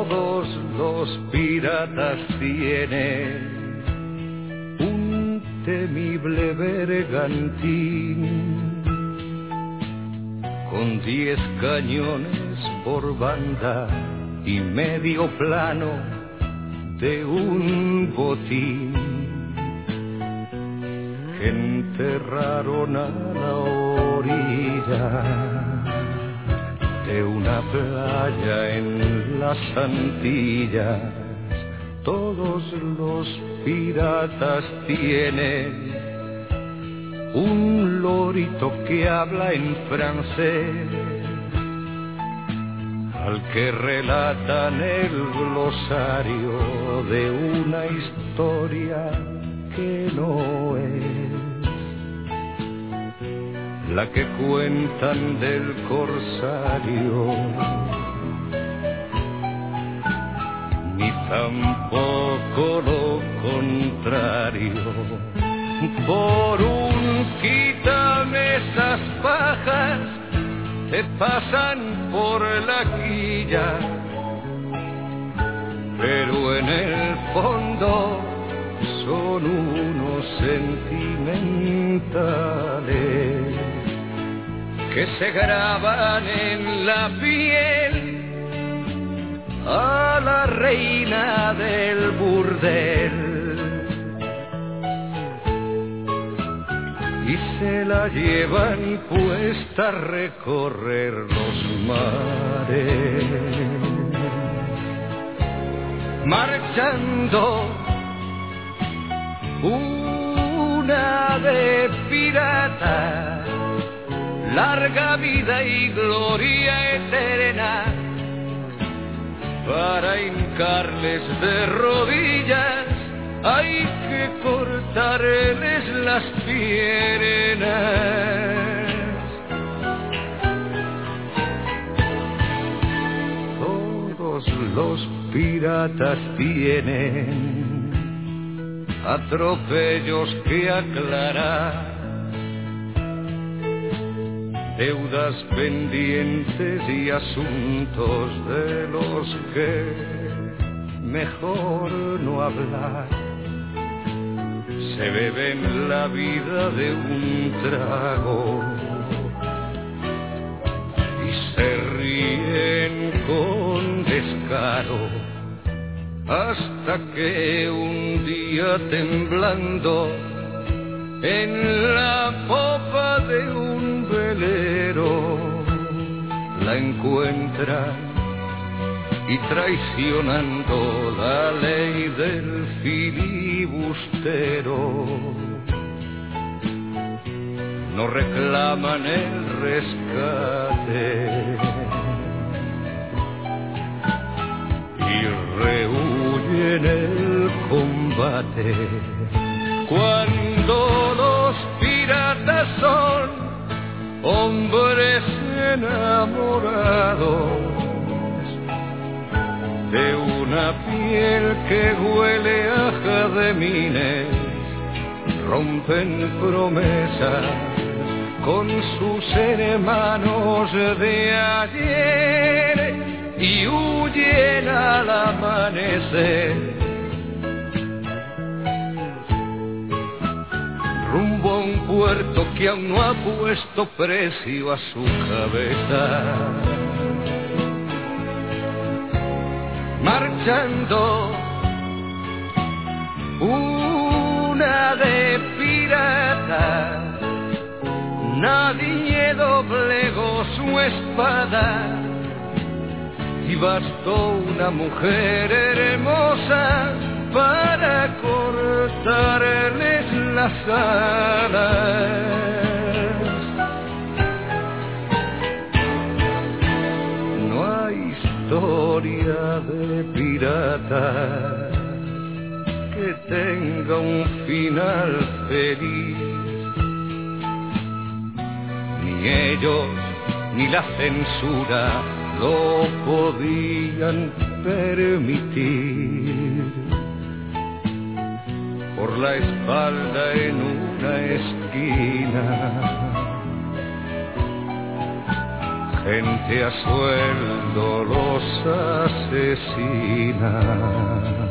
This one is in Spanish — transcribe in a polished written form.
Todos los piratas tienen un temible bergantín con 10 cañones por banda y medio plano de un botín que enterraron a la orilla de una playa en las Antillas. Todos los piratas tienen un lorito que habla en francés, al que relatan el glosario de una historia que no es la que cuentan del corsario, ni tampoco lo contrario. Por un quítame esas pajas te pasan por la quilla, pero en el fondo son unos sentimentales que se graban en la piel a la reina del burdel y se la llevan puesta a recorrer los mares, marchando una de pirata, larga vida y gloria eterna, para hincarles de rodillas hay que cortarles las piernas. Todos los piratas tienen atropellos que aclarar, deudas pendientes y asuntos de los que mejor no hablar. Se beben la vida de un trago y se ríen con descaro, hasta que un día temblando en la popa de un velero la encuentran y traicionando la ley del filibustero no reclaman el rescate y rehuyen el combate. Cuando los piratas son hombres enamorados de una piel que huele a jazmines, rompen promesas con sus hermanos de ayer y huyen al amanecer rumbo a un puerto que aún no ha puesto precio a su cabeza, marchando una de pirata. Nadie doblegó su espada y bastó una mujer hermosa para cortarles las alas. No hay historia de piratas que tenga un final feliz. Ni ellos ni la censura lo podían permitir. Por la espalda en una esquina gente a sueldo los asesina.